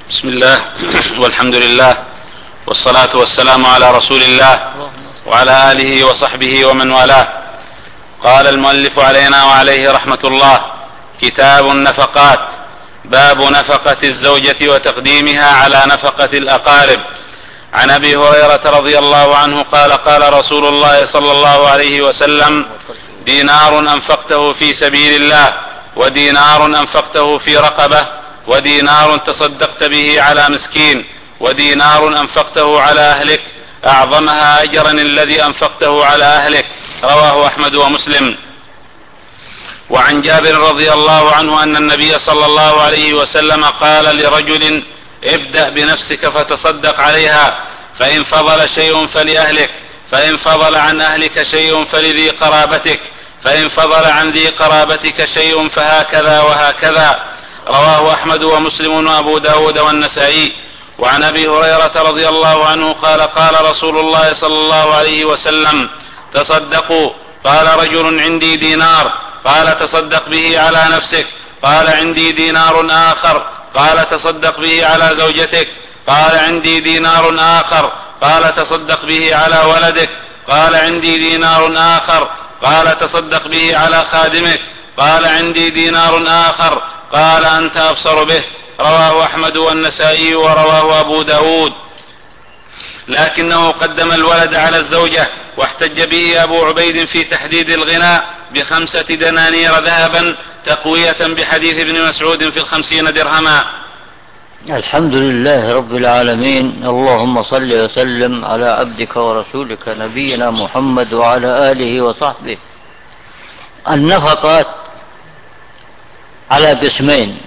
بسم الله والحمد لله والصلاة والسلام على رسول الله وعلى آله وصحبه ومن والاه. قال المؤلف علينا وعليه رحمة الله: كتاب النفقات. باب نفقة الزوجة وتقديمها على نفقة الأقارب. عن أبي هريرة رضي الله عنه قال: قال رسول الله صلى الله عليه وسلم: دينار أنفقته في سبيل الله، ودينار أنفقته في رقبة، ودينار تصدقت به على مسكين، ودينار أنفقته على أهلك، أعظمها أجرا الذي أنفقته على أهلك. رواه أحمد ومسلم. وعن جابر رضي الله عنه أن النبي صلى الله عليه وسلم قال لرجل: ابدأ بنفسك فتصدق عليها، فإن فضل شيء فلأهلك، فإن فضل عن أهلك شيء فلذي قرابتك، فإن فضل عن ذي قرابتك شيء فهكذا وهكذا. رواه أحمد ومسلم وأبو داود والنسائي. وعن أبي هريرة رضي الله عنه قال: قال رسول الله صلى الله عليه وسلم: تصدقوا. قال رجل: عندي دينار. قال: تصدق به على نفسك. قال: عندي دينار آخر. قال: تصدق به على زوجتك. قال: عندي دينار آخر. قال: تصدق به على ولدك. قال: عندي دينار آخر. قال: تصدق به على خادمك. قال: عندي دينار آخر. قال: أنت أبصر به. رواه أحمد والنسائي ورواه أبو داود، لكنه قدم الولد على الزوجة. واحتج به أبو عبيد في تحديد الغناء ب5 دنانير ذهبا تقوية بحديث ابن مسعود في 50 درهما. الحمد لله رب العالمين. اللهم صل وسلم على عبدك ورسولك نبينا محمد وعلى آله وصحبه. النفقات على قسمين: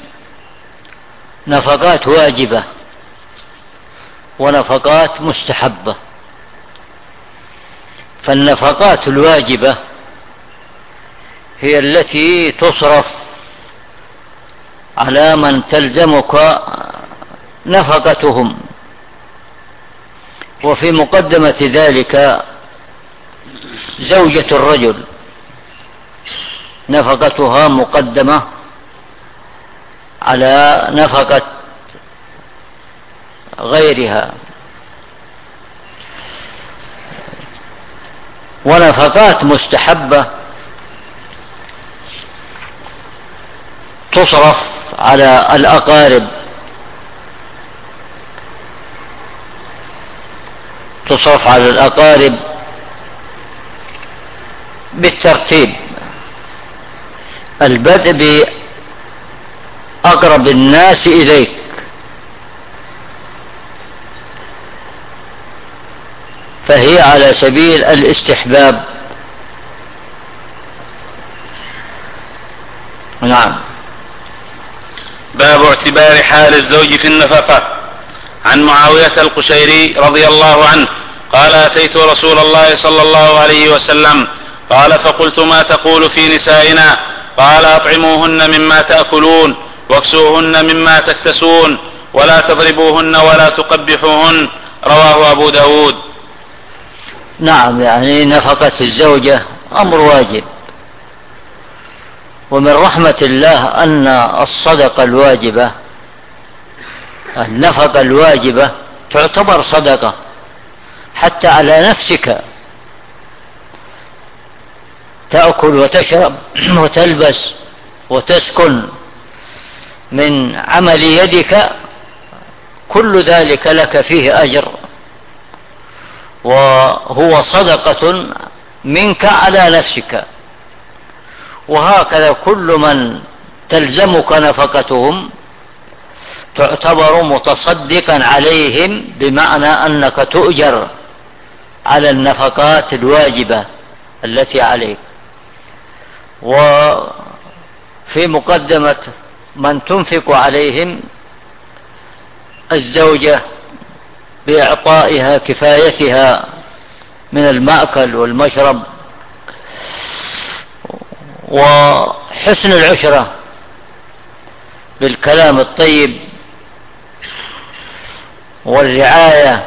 نفقات واجبة ونفقات مستحبة. فالنفقات الواجبة هي التي تصرف على من تلزمك نفقتهم، وفي مقدمة ذلك زوجة الرجل نفقتها مقدمة على نفقة غيرها. ونفقات مستحبة تصرف على الأقارب، تصرف على الأقارب بالترتيب: البدء بأقرب الناس إليك، فهي على سبيل الاستحباب. نعم. باب اعتبار حال الزوج في النفقة. عن معاوية القشيري رضي الله عنه قال: أتيت رسول الله صلى الله عليه وسلم قال: فقلت: ما تقول في نسائنا؟ قال: أطعموهن مما تأكلون، واكسوهن مما تكتسون، ولا تضربوهن ولا تقبحوهن. رواه أبو داود. نعم، يعني نفقة الزوجة أمر واجب، ومن رحمة الله أن الصدقة الواجبة، النفقة الواجبة تعتبر صدقة حتى على نفسك، تأكل وتشرب وتلبس وتسكن من عمل يدك، كل ذلك لك فيه أجر، وهو صدقة منك على نفسك. وهكذا كل من تلزمك نفقتهم تعتبر متصدقا عليهم، بمعنى أنك تؤجر على النفقات الواجبة التي عليك. وفي مقدمة من تنفق عليهم الزوجة بإعطائها كفايتها من المأكل والمشرب، وحسن العشرة بالكلام الطيب، والرعاية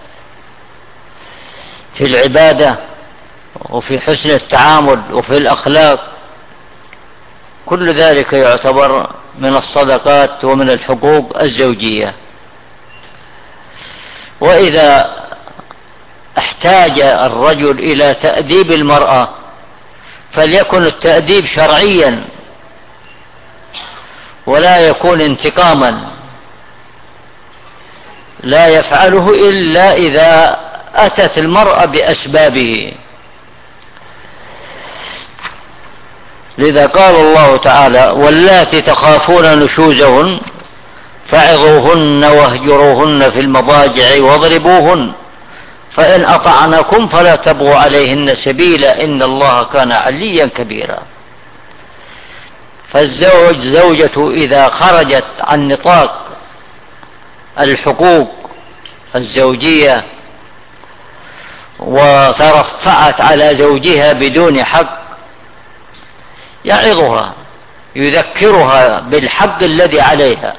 في العبادة وفي حسن التعامل وفي الأخلاق. كل ذلك يعتبر من الصدقات ومن الحقوق الزوجية. وإذا احتاج الرجل إلى تأديب المرأة فليكن التأديب شرعيا ولا يكون انتقاما، لا يفعله إلا إذا أتت المرأة بأسبابه. لذا قال الله تعالى: واللاتي تخافون نشوزهن فعظوهن واهجروهن في المضاجع واضربوهن فإن أطعنكم فلا تبغوا عليهن سبيلا إن الله كان عليا كبيرا. فالزوجة إذا خرجت عن نطاق الحقوق الزوجية وترفعت على زوجها بدون حق يعظها، يذكرها بالحق الذي عليها.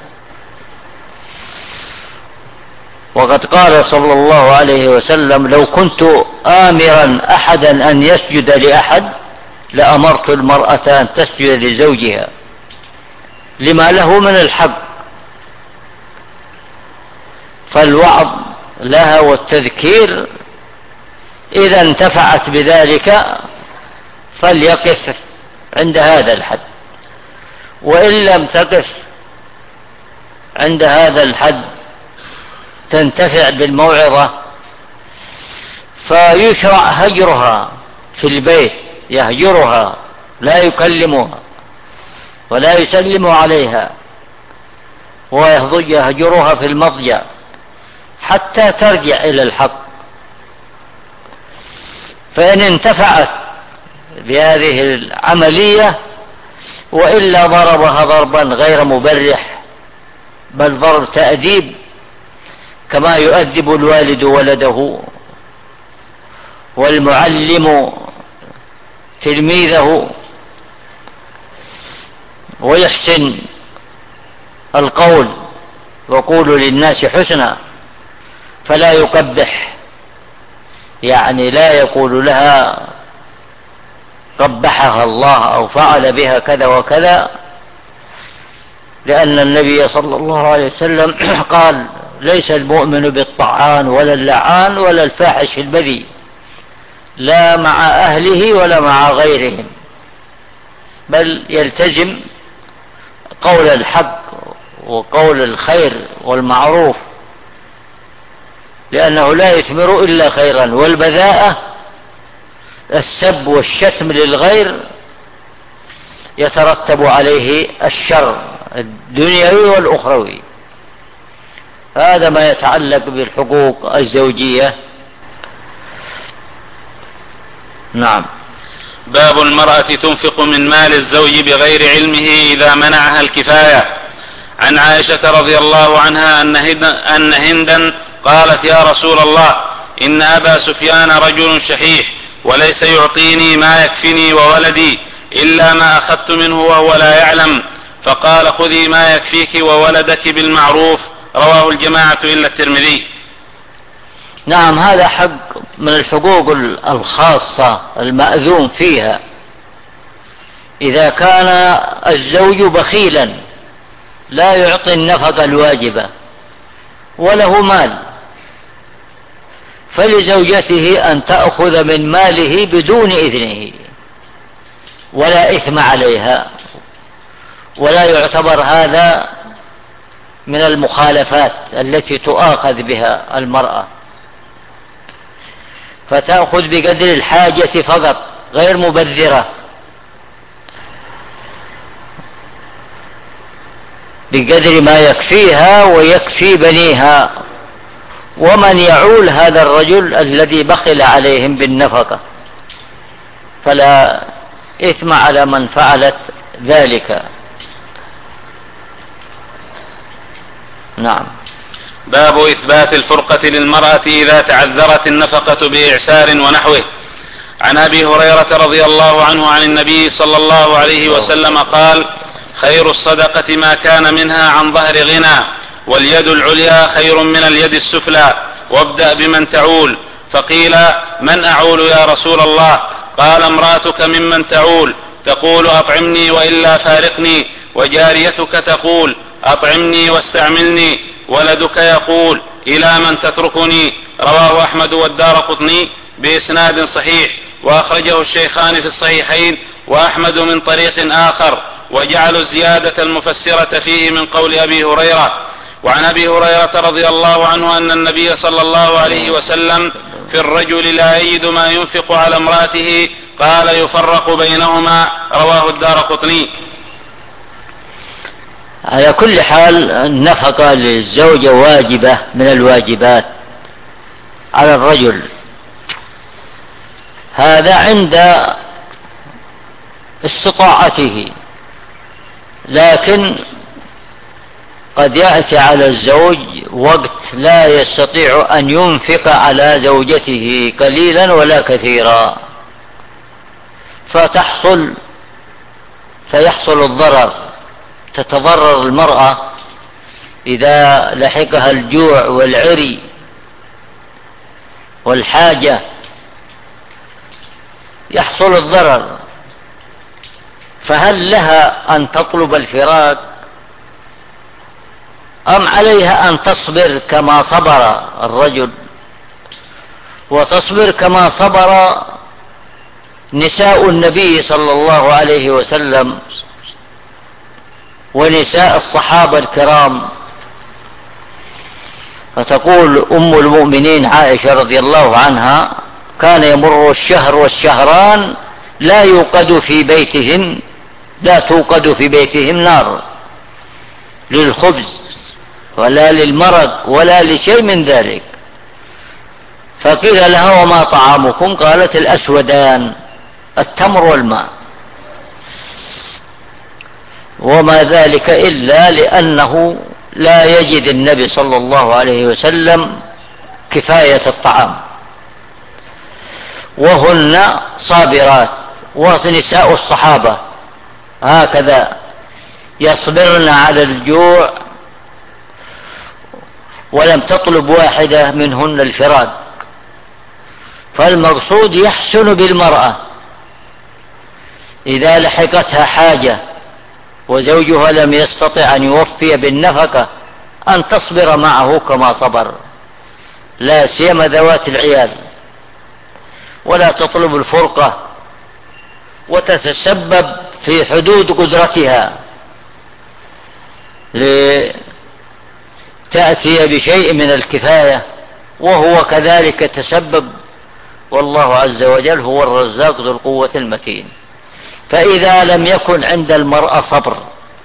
وقد قال صلى الله عليه وسلم: لو كنت آمرا أحدا أن يسجد لأحد لأمرت المرأة أن تسجد لزوجها لما له من الحق. فالوعظ لها والتذكير إذا انتفعت بذلك فليقف عند هذا الحد، وإن لم تقف عند هذا الحد تنتفع بالموعظة فيشرع هجرها في البيت، يهجرها لا يكلمها ولا يسلم عليها، ويهجرها في المضجع حتى ترجع إلى الحق. فإن انتفعت بهذه العملية وإلا ضربها ضربا غير مبرح، بل ضرب تأديب كما يؤدب الوالد ولده والمعلم تلميذه، ويحسن القول وقولوا للناس حسنا، فلا يقبح، يعني لا يقول لها قبحها الله أو فعل بها كذا وكذا، لأن النبي صلى الله عليه وسلم قال: ليس المؤمن بالطعان ولا اللعان ولا الفاحش البذيء، لا مع أهله ولا مع غيرهم، بل يلتزم قول الحق وقول الخير والمعروف، لأنه لا يثمر إلا خيرا. والبذاءة السب والشتم للغير يترتب عليه الشر الدنيوي والأخروي. هذا ما يتعلق بالحقوق الزوجية. نعم. باب المرأة تنفق من مال الزوج بغير علمه إذا منعها الكفاية. عن عائشة رضي الله عنها أن هندا قالت: يا رسول الله، إن أبا سفيان رجل شحيح وليس يعطيني ما يكفني وولدي إلا ما أخذت منه وهو لا يعلم، فقال: خذي ما يكفيك وولدك بالمعروف. رواه الجماعة إلا الترمذي. نعم، هذا حق من الحقوق الخاصة المأذون فيها. إذا كان الزوج بخيلا لا يعطي النفقة الواجبة وله مال، فلزوجته أن تأخذ من ماله بدون إذنه ولا إثم عليها، ولا يعتبر هذا من المخالفات التي تؤاخذ بها المرأة، فتأخذ بقدر الحاجة فقط غير مبذرة، بقدر ما يكفيها ويكفي بنيها ومن يعول هذا الرجل الذي بخل عليهم بالنفقة، فلا إثم على من فعلت ذلك. نعم. باب إثبات الفرقة للمرأة إذا تعذرت النفقة بإعسار ونحوه. عن أبي هريرة رضي الله عنه عن النبي صلى الله عليه وسلم قال: خير الصدقة ما كان منها عن ظهر غنى، واليد العليا خير من اليد السفلى، وابدأ بمن تعول. فقيل: من أعول يا رسول الله؟ قال: امرأتك ممن تعول، تقول: أطعمني وإلا فارقني، وجاريتك تقول: أطعمني واستعملني، ولدك يقول: إلى من تتركني؟ رواه أحمد والدارقطني بإسناد صحيح، وأخرجه الشيخان في الصحيحين وأحمد من طريق آخر، وجعلوا الزيادة المفسرة فيه من قول أبي هريرة. وعن أبي هريرة رضي الله عنه أن النبي صلى الله عليه وسلم في الرجل لا يجد ما ينفق على امرأته قال يفرق بينهما، رواه الدارقطني. على كل حال النفقة للزوجة واجبة من الواجبات على الرجل، هذا عند استطاعته، لكن قد يأتي على الزوج وقت لا يستطيع أن ينفق على زوجته قليلا ولا كثيرا، فيحصل الضرر، تتضرر المرأة إذا لحقها الجوع والعري والحاجة، يحصل الضرر. فهل لها أن تطلب الفراق أم عليها أن تصبر كما صبر الرجل، وتصبر كما صبر نساء النبي صلى الله عليه وسلم ونساء الصحابة الكرام؟ فتقول أم المؤمنين عائشة رضي الله عنها: كان يمر الشهر والشهران لا توقد في بيتهم نار للخبز ولا للمرق ولا لشيء من ذلك. فقيل لها: وما طعامكم؟ قالت: الأسودان، التمر والماء. وما ذلك إلا لأنه لا يجد النبي صلى الله عليه وسلم كفاية الطعام، وهن صابرات، ونساء الصحابة هكذا يصبرن على الجوع، ولم تطلب واحدة منهن الفراق. فالمقصود يحسن بالمرأة إذا لحقتها حاجة وزوجها لم يستطع أن يوفي بالنفقة أن تصبر معه كما صبر، لا سيما ذوات العيال، ولا تطلب الفرقة وتتسبب في حدود قدرتها لتأتي بشيء من الكفاية، وهو كذلك تسبب، والله عز وجل هو الرزاق ذو القوة المتين. فإذا لم يكن عند المرأة صبر،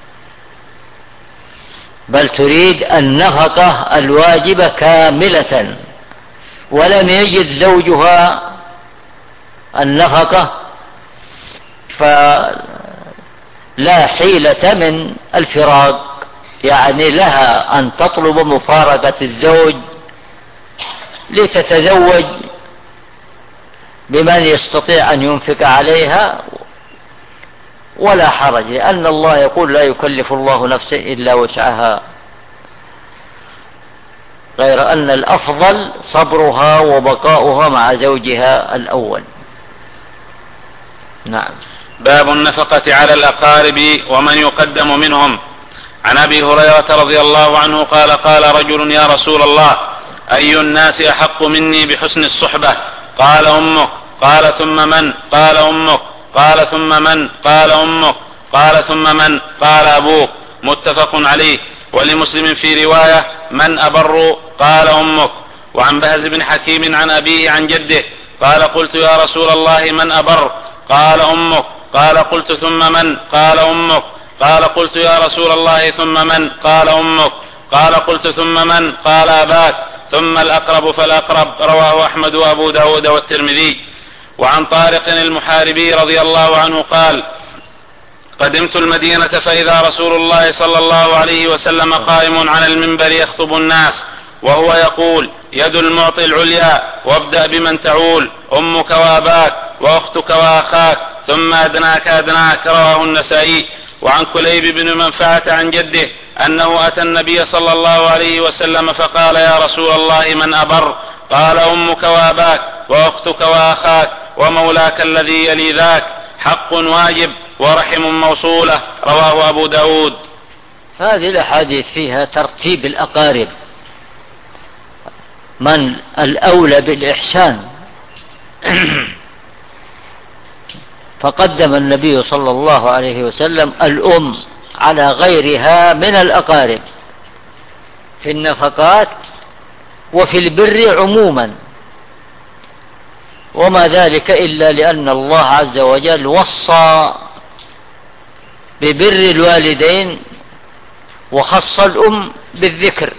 بل تريد النفقة الواجبة كاملة، ولم يجد زوجها النفقة، فلا حيلة من الفراق، يعني لها أن تطلب مفارقة الزوج لتتزوج بمن يستطيع أن ينفق عليها، ولا حرج، لأن الله يقول: لا يكلف الله نفسا إلا وسعها، غير أن الأفضل صبرها وبقاؤها مع زوجها الأول. نعم. باب النفقة على الأقارب ومن يقدم منهم. عن أبي هريرة رضي الله عنه قال: قال رجل: يا رسول الله، أي الناس أحق مني بحسن الصحبة؟ قال: أمك. قال: ثم من؟ قال: أمك. قال: ثم من؟ قال: أمك. قال: ثم من؟ قال: أبوك. متفق عليه. ولمسلم في رواية: من أبر؟ قال: أمك. وعن بهز بن حكيم عن أبيه عن جده قال: قلت: يا رسول الله، من أبر؟ قال: أمك. قال: قلت: ثم من؟ قال: أمك. قال: قلت: يا رسول الله، ثم من؟ قال: أمك. قال: قلت: ثم من؟ قال: أباك. ثم الأقرب فالأقرب. رواه أحمد وأبو داود والترمذي. وعن طارق المحاربي رضي الله عنه قال: قدمت المدينة فإذا رسول الله صلى الله عليه وسلم قائم على المنبر يخطب الناس، وهو يقول: يد المعطي العليا، وابدأ بمن تعول، أمك وأباك وأختك وأخاك، ثم أدناك أدناك. رواه النسائي. وعن كليب بن منفعة عن جده أنه أتى النبي صلى الله عليه وسلم فقال: يا رسول الله، من أبر؟ قال: أمك وأباك وأختك وأخاك ومولاك الذي يلي ذاك، حق واجب ورحم موصولة. رواه أبو داود. هذه الأحاديث فيها ترتيب الأقارب، من الأولى بالإحسان. فقدم النبي صلى الله عليه وسلم الأم على غيرها من الأقارب في النفقات وفي البر عموما، وما ذلك إلا لأن الله عز وجل وصى ببر الوالدين وخص الأم بالذكر،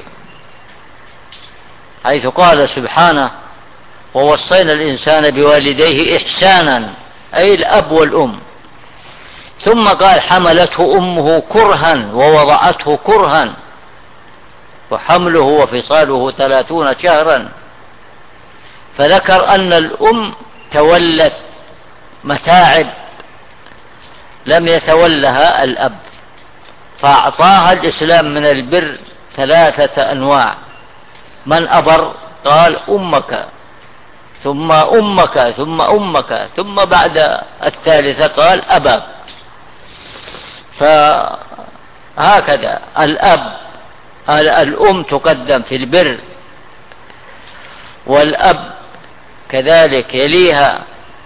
حيث قال سبحانه: ووصينا الإنسان بوالديه إحسانا، أي الأب والأم. ثم قال: حملته أمه كرها ووضعته كرها وحمله وفصاله 30 شهرا. فذكر أن الأم تولت متاعب لم يتولها الأب، فأعطاها الإسلام من البر 3 أنواع. من أبر؟ قال: أمك، ثم أمك، ثم أمك، ثم بعد 3 قال: أباك. فهكذا الأم تقدم في البر، والأب كذلك يليها،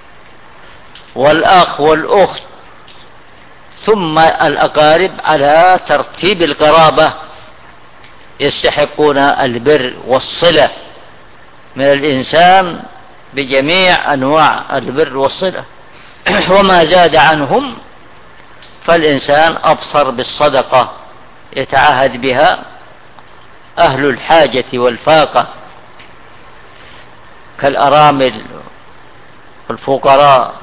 والأخ والأخت، ثم الأقارب على ترتيب القرابة يستحقون البر والصلة من الإنسان بجميع أنواع البر والصلة. وما زاد عنهم فالإنسان أبصر بالصدقة يتعهد بها أهل الحاجة والفاقة كالأرامل والفقراء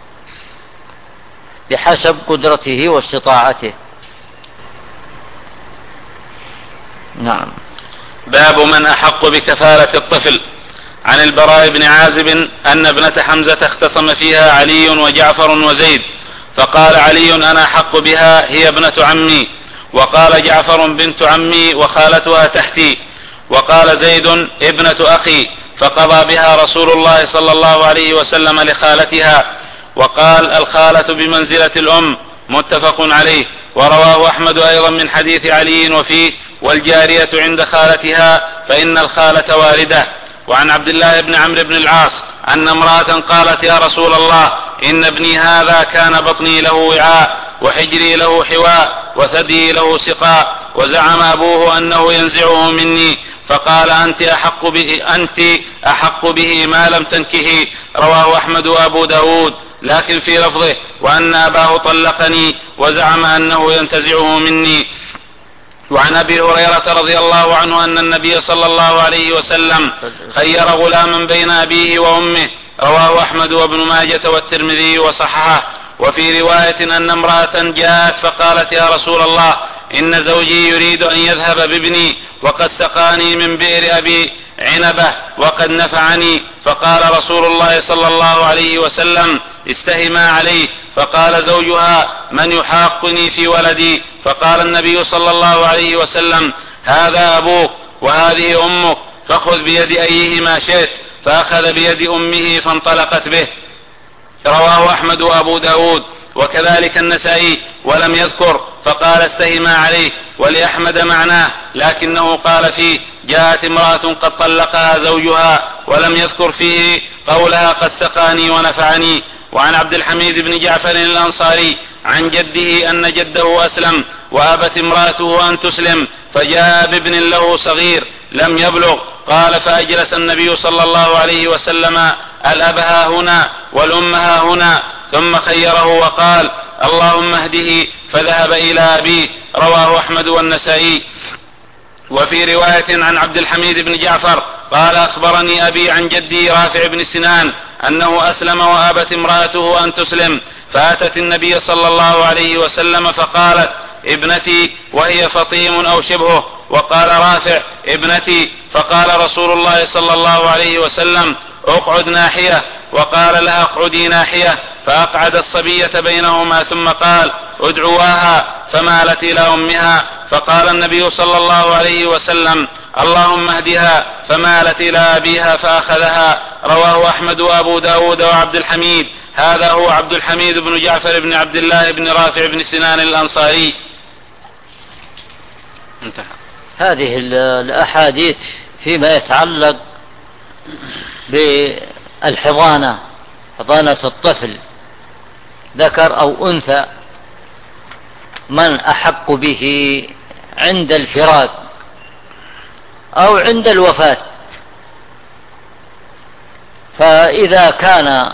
بحسب قدرته واستطاعته. نعم. باب من أحق بكفالة الطفل. عن البراء بن عازب أن ابنة حمزة اختصم فيها علي وجعفر وزيد، فقال علي: أنا أحق بها، هي ابنة عمي. وقال جعفر: بنت عمي وخالتها تحتي. وقال زيد: ابنة أخي. فقضى بها رسول الله صلى الله عليه وسلم لخالتها. وقال: الخالة بمنزلة الأم، متفق عليه. ورواه أحمد أيضا من حديث علي وفيه: والجارية عند خالتها فإن الخالة والدة. وعن عبد الله بن عمرو بن العاص أن امرأة قالت: يا رسول الله، إن ابني هذا كان بطني له وعاء، وحجري له حواء، وثدي له سقاء، وزعم أبوه أنه ينزعه مني، فقال: أنت أحق به ما لم تنكه. رواه أحمد وأبو داود، لكن في لفظه: وأن أباه طلقني وزعم أنه ينتزعه مني. وعن أبي هريرة رضي الله عنه أن النبي صلى الله عليه وسلم خير غلاما بين أبيه وأمه. رواه أحمد وابن ماجة والترمذي وصححه. وفي رواية أن امرأة جاءت فقالت: يا رسول الله، إن زوجي يريد أن يذهب بابني، وقد سقاني من بئر أبي عنبة وقد نفعني. فقال رسول الله صلى الله عليه وسلم: استهما عليه. فقال زوجها: من يحاقني في ولدي؟ فقال النبي صلى الله عليه وسلم: هذا أبوك وهذه أمك، فخذ بيد أيهما شئت. فأخذ بيد أمه فانطلقت به. رواه أحمد وأبو داود وكذلك النسائي ولم يذكر، فقال: استهما عليه. ولأحمد معناه، لكنه قال فيه: جاءت امرأة قد طلقها زوجها، ولم يذكر فيه قولها: قد سقاني ونفعني. وعن عبد الحميد بن جعفر الأنصاري عن جده أن جده أسلم، وأبت امرأته أن تسلم، فجاء بابن له صغير لم يبلغ. قال: فأجلس النبي صلى الله عليه وسلم الأب ها هنا والأم ها هنا، ثم خيره وقال: اللهم اهده، فذهب إلى أبيه. رواه أحمد والنسائي. وفي رواية عن عبد الحميد بن جعفر قال: أخبرني أبي عن جدي رافع بن سنان أنه أسلم وأبت امرأته أن تسلم، فأتت النبي صلى الله عليه وسلم فقالت: ابنتي، وهي فطيم أو شبهه. وقال رافع: ابنتي. فقال رسول الله صلى الله عليه وسلم: اقعد ناحية. وقال لها: اقعدي ناحية. فأقعد الصبية بينهما، ثم قال: ادعواها. فمالت إلى أمها. فقال النبي صلى الله عليه وسلم: اللهم اهدها. فمالت إلى أبيها فأخذها. رواه أحمد وأبو داود وعبد الحميد. هذا هو عبد الحميد بن جعفر بن عبد الله بن رافع بن سنان الأنصاري. انتهى. هذه الأحاديث فيما يتعلق بالحضانة، حضانة الطفل ذكر أو أنثى، من أحق به عند الفراق أو عند الوفاة. فإذا كان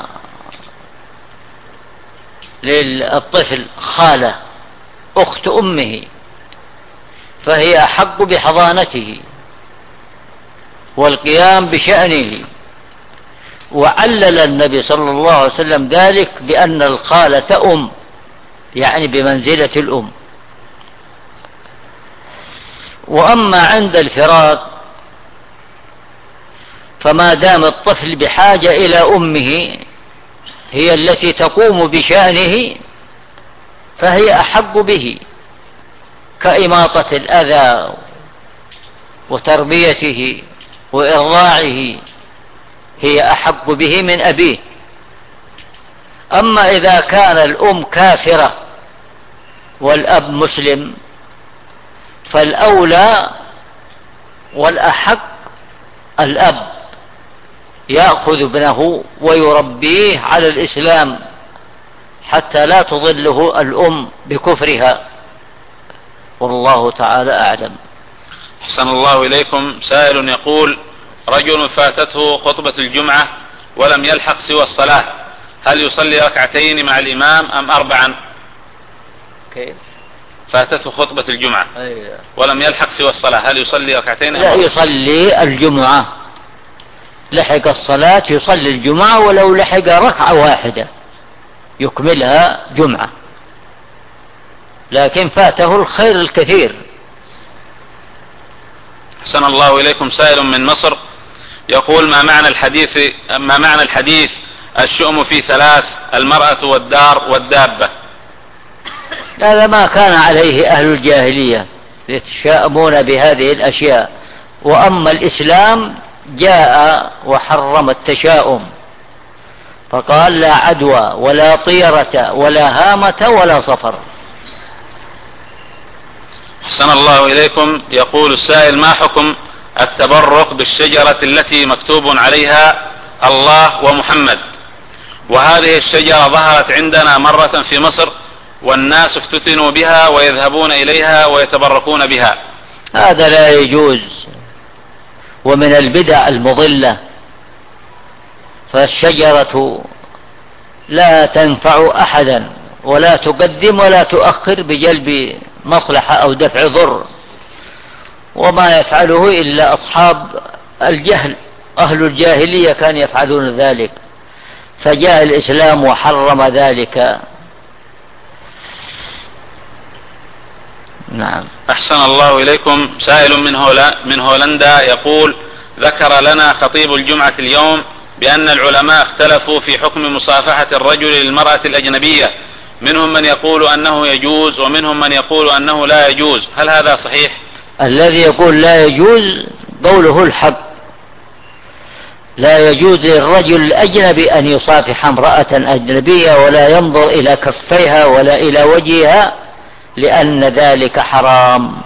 للطفل خالة أخت أمه فهي أحق بحضانته والقيام بشأنه. وعلل النبي صلى الله عليه وسلم ذلك بأن الخالة أم، يعني بمنزلة الأم. وأما عند الفراق فما دام الطفل بحاجة إلى أمه هي التي تقوم بشأنه فهي أحق به، كإماطة الأذى وتربيته وإرضاعه، هي أحق به من أبيه. أما إذا كان الأم كافرة والأب مسلم فالأولى والأحق الأب يأخذ ابنه ويربيه على الإسلام حتى لا تضله الأم بكفرها، والله تعالى أعلم. أحسن الله إليكم. سائل يقول: رجل فاتته خطبة الجمعة ولم يلحق سوى الصلاة، هل يصلي ركعتين مع الإمام أم 4؟ كيف؟ فاتته خطبة الجمعة ولم يلحق سوى الصلاة، هل يصلي ركعتين أم 4؟ لا، يصلي الجمعة، لحق الصلاة يصلي الجمعة، ولو لحق ركعة واحدة يكملها جمعة، لكن فاته الخير الكثير. أحسن الله إليكم. سائل من مصر يقول: ما معنى الحديث الشؤم في 3: المرأة والدار والدابة؟ هذا ما كان عليه أهل الجاهلية يتشاءمون بهذه الأشياء. وأما الإسلام جاء وحرم التشاؤم، فقال: لا عدوى ولا طيرة ولا هامة ولا صفر. أحسن الله إليكم. يقول السائل: ما حكم التبرك بالشجرة التي مكتوب عليها الله ومحمد؟ وهذه الشجرة ظهرت عندنا مرة في مصر والناس افتتنوا بها ويذهبون إليها ويتبركون بها. هذا لا يجوز، ومن البدع المضلة. فالشجرة لا تنفع أحدا ولا تقدم ولا تؤخر بجلب مصلحة أو دفع ضر، وما يفعله إلا أصحاب الجهل، أهل الجاهلية كانوا يفعلون ذلك، فجاء الإسلام وحرم ذلك. نعم. أحسن الله إليكم. سائل من هولندا يقول: ذكر لنا خطيب الجمعة اليوم بأن العلماء اختلفوا في حكم مصافحة الرجل للمرأة الأجنبية، منهم من يقول أنه يجوز ومنهم من يقول أنه لا يجوز، هل هذا صحيح؟ الذي يقول لا يجوز قوله الحق. لا يجوز للرجل الأجنبي أن يصافح امرأة أجنبية ولا ينظر إلى كفيها ولا إلى وجهها، لأن ذلك حرام.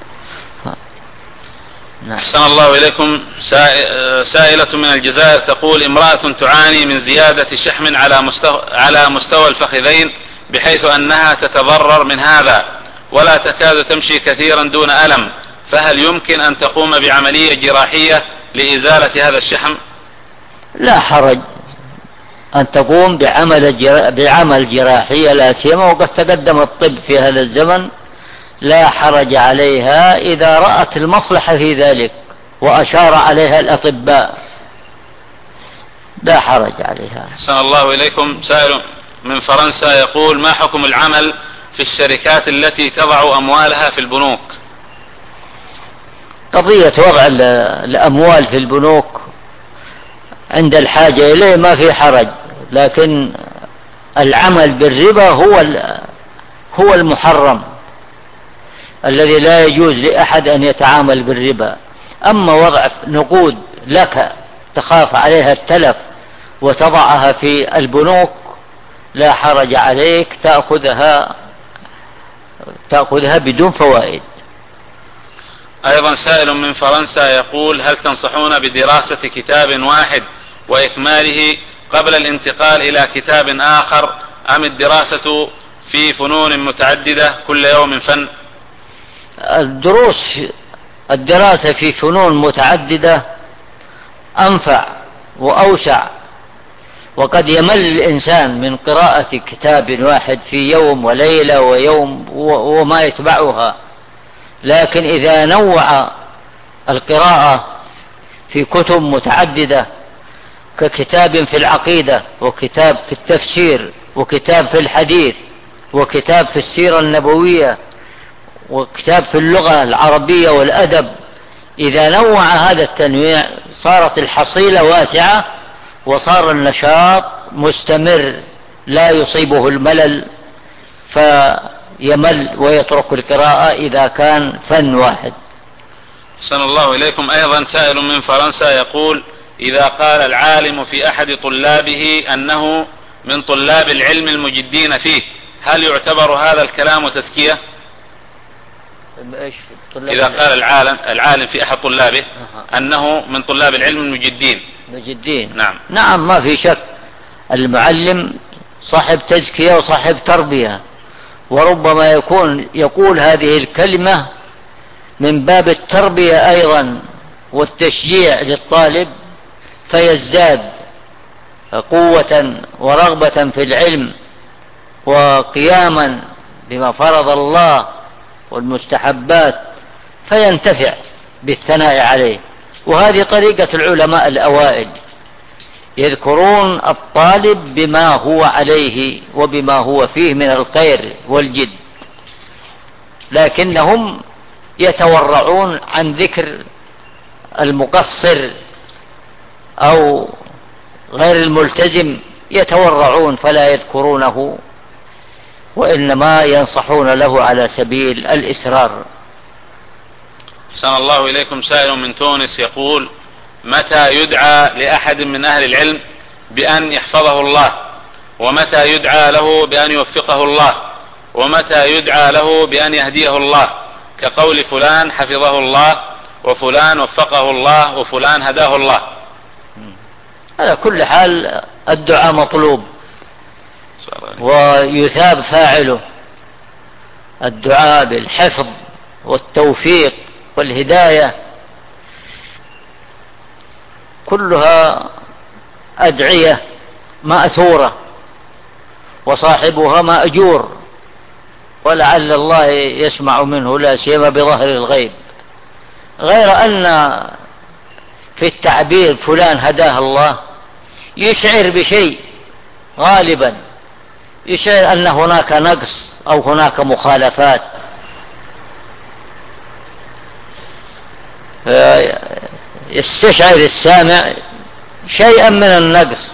أحسن الله إليكم. سائلة من الجزائر تقول: امرأة تعاني من زيادة شحم على مستوى الفخذين بحيث أنها تتضرر من هذا ولا تكاد تمشي كثيرا دون ألم، فهل يمكن أن تقوم بعملية جراحية لإزالة هذا الشحم؟ لا حرج أن تقوم بعمل جراحية، لا سيما وقد تقدم الطب في هذا الزمن، لا حرج عليها إذا رأت المصلحة في ذلك وأشار عليها الأطباء، لا حرج عليها. أحسن الله إليكم. سائل من فرنسا يقول: ما حكم العمل في الشركات التي تضع أموالها في البنوك؟ قضية وضع الأموال في البنوك عند الحاجة إليه ما في حرج، لكن العمل بالربا هو المحرم الذي لا يجوز لأحد أن يتعامل بالربا. أما وضع نقود لك تخاف عليها التلف وتضعها في البنوك لا حرج عليك، تأخذها بدون فوائد. أيضا سائل من فرنسا يقول: هل تنصحون بدراسة كتاب واحد وإكماله قبل الانتقال إلى كتاب آخر، أم الدراسة في فنون متعددة كل يوم فن؟ الدراسة في فنون متعددة أنفع وأوسع، وقد يمل الإنسان من قراءة كتاب واحد في يوم وليلة ويوم وما يتبعها، لكن إذا نوع القراءة في كتب متعددة ككتاب في العقيدة، وكتاب في التفسير، وكتاب في الحديث، وكتاب في السيرة النبوية، وكتاب في اللغة العربية والأدب، إذا نوع هذا التنويع صارت الحصيلة واسعة، وصار النشاط مستمر لا يصيبه الملل فيمل ويترك القراءة إذا كان فن واحد. أحسن الله إليكم. أيضا سائل من فرنسا يقول: إذا قال العالم في أحد طلابه أنه من طلاب العلم المجدين فيه، هل يعتبر هذا الكلام تزكية؟ إذا قال العالم في أحد طلابه أنه من طلاب العلم المجدين. نعم، ما في شك، المعلم صاحب تزكية وصاحب تربية، وربما يقول هذه الكلمة من باب التربية أيضا والتشجيع للطالب، فيزداد قوة ورغبة في العلم وقياما بما فرض الله والمستحبات، فينتفع بالثناء عليه. وهذه طريقة العلماء الأوائل، يذكرون الطالب بما هو عليه وبما هو فيه من الخير والجد، لكنهم يتورعون عن ذكر المقصر أو غير الملتزم، يتورعون فلا يذكرونه، وإنما ينصحون له على سبيل الإسرار. أحسن الله إليكم. سائل من تونس يقول: متى يدعى لأحد من أهل العلم بأن يحفظه الله، ومتى يدعى له بأن يوفقه الله، ومتى يدعى له بأن يهديه الله، كقول فلان حفظه الله، وفلان وفقه الله، وفلان هداه الله؟ على كل حال الدعاء مطلوب ويثاب فاعله. الدعاء بالحفظ والتوفيق والهداية كلها أدعية مأثورة، وصاحبها مأجور، ولعل الله يسمع منه، لا سيما بظهر الغيب. غير أن في التعبير فلان هداه الله يشعر بشيء، غالبا يشعر أن هناك نقص أو هناك مخالفات، يستشعر السامع شيئا من النقص،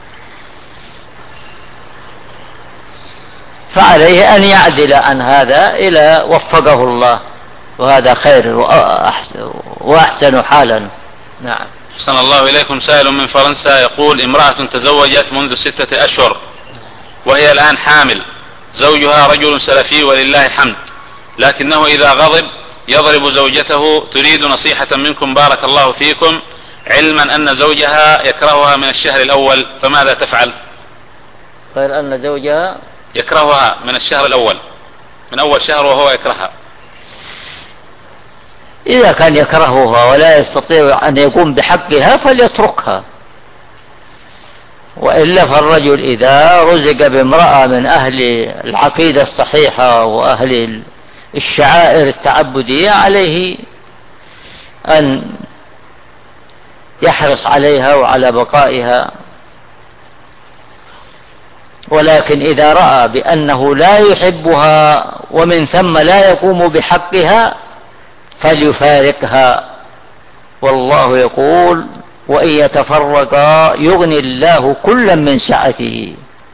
فعليه أن يعدل عن هذا إلى وفقه الله، وهذا خير وأحسن حالا. نعم. أحسن الله إليكم. سائل من فرنسا يقول: امرأة تزوجت منذ 6 أشهر وهي الآن حامل، زوجها رجل سلفي ولله الحمد، لكنه إذا غضب يضرب زوجته، تريد نصيحة منكم بارك الله فيكم، علما أن زوجها يكرهها من الشهر الأول، فماذا تفعل؟ غير أن زوجها يكرهها من الشهر الأول، من أول شهر وهو يكرهها. إذا كان يكرهها ولا يستطيع أن يقوم بحقها فليتركها، وإلا فالرجل إذا رزق بامرأة من أهل العقيدة الصحيحة وأهل الشعائر التعبدية عليه أن يحرص عليها وعلى بقائها، ولكن إذا رأى بأنه لا يحبها ومن ثم لا يقوم بحقها فليفارقها، والله يقول: وإن يتفرقا يغني الله كلا من سعته.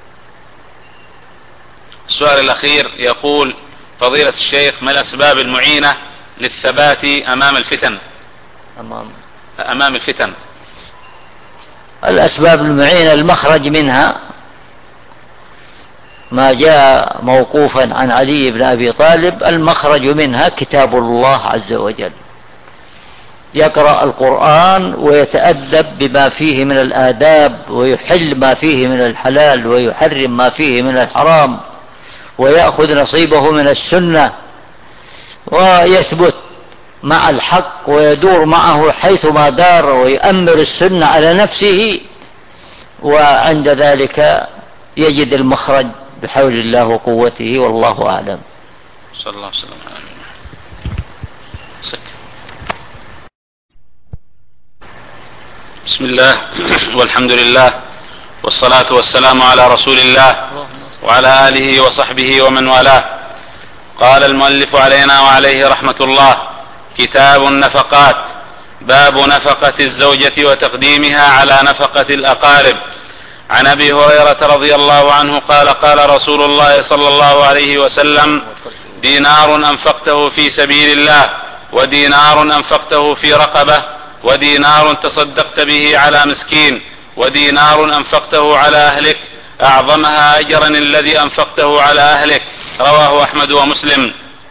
السؤال الأخير يقول: فضيلة الشيخ، ما الأسباب المعينة للثبات أمام الفتن؟ أمام الفتن. الأسباب المعينة المخرج منها ما جاء موقوفا عن علي بن أبي طالب، المخرج منها كتاب الله عز وجل، يقرأ القرآن ويتأدب بما فيه من الآداب، ويحل ما فيه من الحلال ويحرم ما فيه من الحرام، ويأخذ نصيبه من السنة، ويثبت مع الحق ويدور معه حيثما دار، ويؤمر السنة على نفسه، وعند ذلك يجد المخرج بحول الله وقوته، والله أعلم. صلى الله عليه وسلم. بسم الله والحمد لله والصلاة والسلام على رسول الله وعلى آله وصحبه ومن والاه. قال المؤلف علينا وعليه رحمة الله: كتاب النفقات. باب نفقة الزوجة وتقديمها على نفقة الأقارب. عن أبي هريرة رضي الله عنه قال: قال رسول الله صلى الله عليه وسلم: دينار أنفقته في سبيل الله، ودينار أنفقته في رقبة، ودينار تصدقت به على مسكين، ودينار أنفقته على أهلك، أعظمها أجرا الذي أنفقته على أهلك. رواه أحمد ومسلم.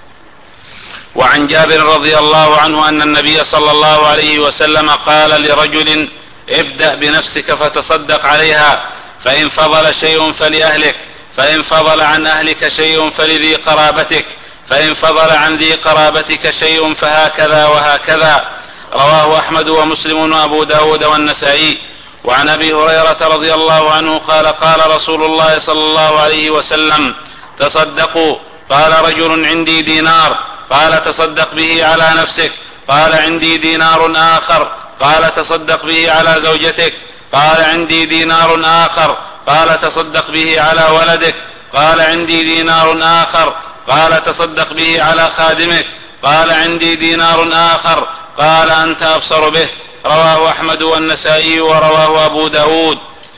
وعن جابر رضي الله عنه أن النبي صلى الله عليه وسلم قال لرجل: ابدأ بنفسك فتصدق عليها، فإن فضل شيء فلأهلك، فإن فضل عن أهلك شيء فلذي قرابتك، فإن فضل عن ذي قرابتك شيء فهكذا وهكذا. رواه أحمد ومسلم وأبو داود والنسائي. وعن أبي هريرة رضي الله عنه قال: قال رسول الله صلى الله عليه وسلم: تصدقوا. قال رجل: عندي دينار. قال: تصدق به على نفسك. قال: عندي دينار آخر. قال: تصدق به على زوجتك. قال: عندي دينار آخر. قال: تصدق به على ولدك. قال: عندي دينار آخر. قال: تصدق به على خادمك. قال: عندي دينار آخر. قال: أنت أبصر به. رواه أحمد والنسائي ورواه أبو داود،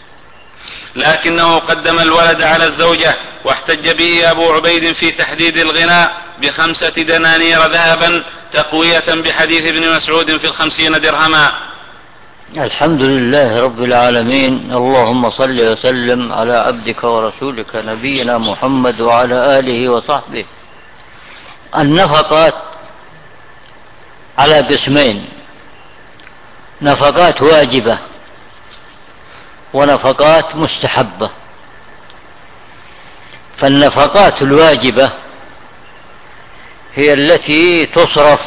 لكنه قدم الولد على الزوجة. واحتج به أبو عبيد في تحديد الغناء ب5 دنانير ذهبا تقوية بحديث ابن مسعود في 50 درهما. الحمد لله رب العالمين. اللهم صل وسلم على عبدك ورسولك نبينا محمد وعلى آله وصحبه. النفقات على قسمين: نفقات واجبة ونفقات مستحبة. فالنفقات الواجبة هي التي تصرف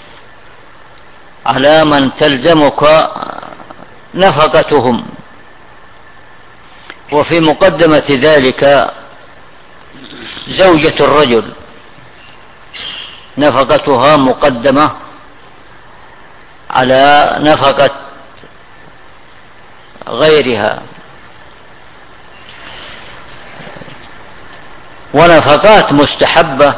على من تلزمك نفقتهم، وفي مقدمة ذلك زوجة الرجل نفقتها مقدمة على نفقة غيرها. ونفقات مستحبة